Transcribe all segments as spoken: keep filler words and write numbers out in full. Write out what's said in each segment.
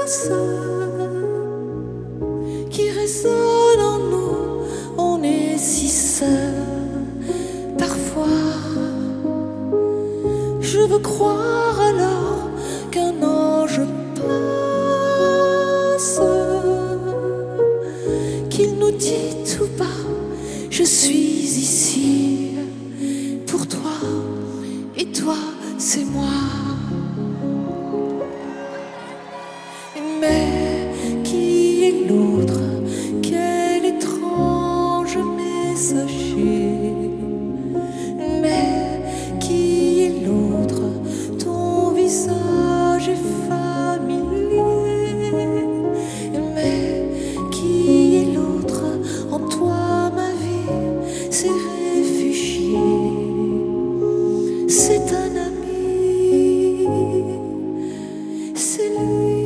passe, qui résonne en nous. On est si seul. Parfois, je veux croire alors qu'un ange passe, qu'il nous dit tout bas: je suis ici pour toi, et toi c'est moi. Mais qui est l'autre? Quel étrange messager. Mais qui est l'autre? Ton visage est familier. Mais qui est l'autre? En toi ma vie s'est réfugiée. C'est un ami, c'est lui.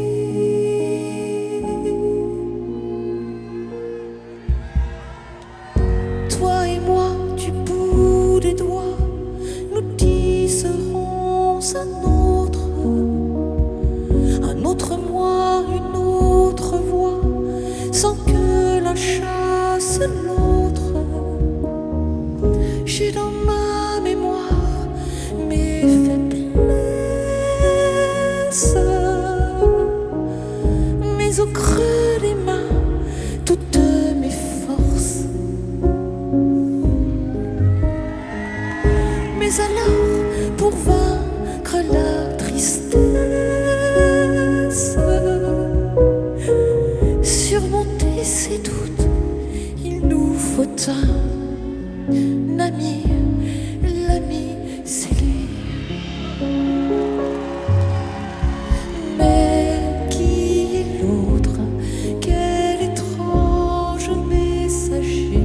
Toi et moi, du bout des doigts, nous tisserons un autre, un autre moi, une autre voix, sans que l'un chasse l'autre. J'ai dans ma mémoire mes faiblesses, mais au creux des mains, toutes mes forces. Mais alors, pour vaincre la tristesse, surmonter ces doutes, il nous faut un ami. L'ami, c'est lui. Mais qui est l'autre? Quel étrange messager.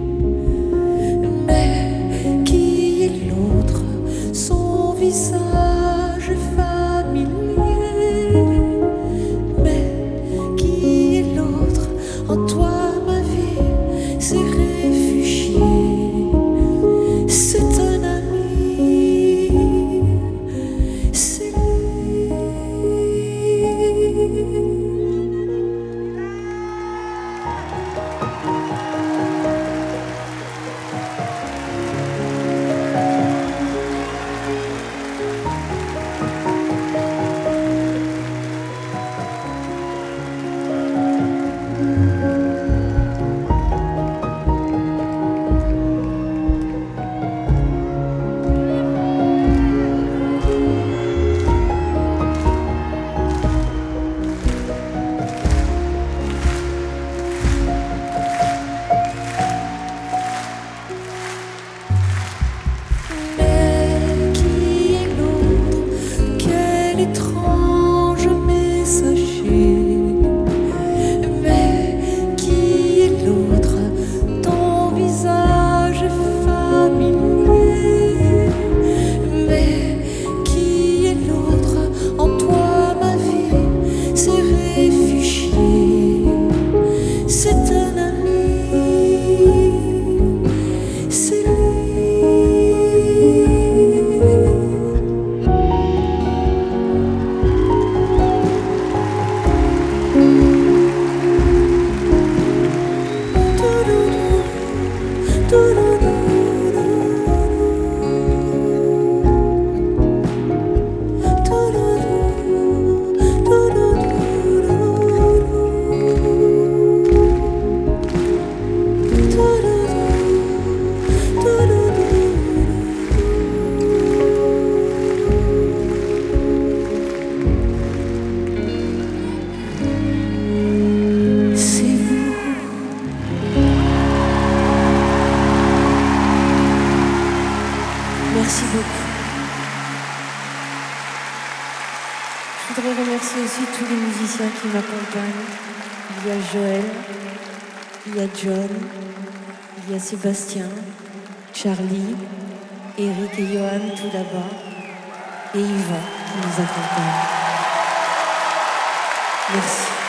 Mais qui est l'autre? Son visage familier. Mais qui est l'autre? En toi ma vie s'est réfugiée. C'est un ami, c'est lui. Étrange messager. Mais qui est l'autre? Ton visage familier. Mais qui est l'autre? En toi ma vie s'est réfugiée. C'est un ami, c'est lui. Merci beaucoup. Je voudrais remercier aussi tous les musiciens qui m'accompagnent. Il y a Joël, il y a John, il y a Sébastien, Charlie, Eric et Johan tout là-bas, et Yvan qui nous accompagne. Merci.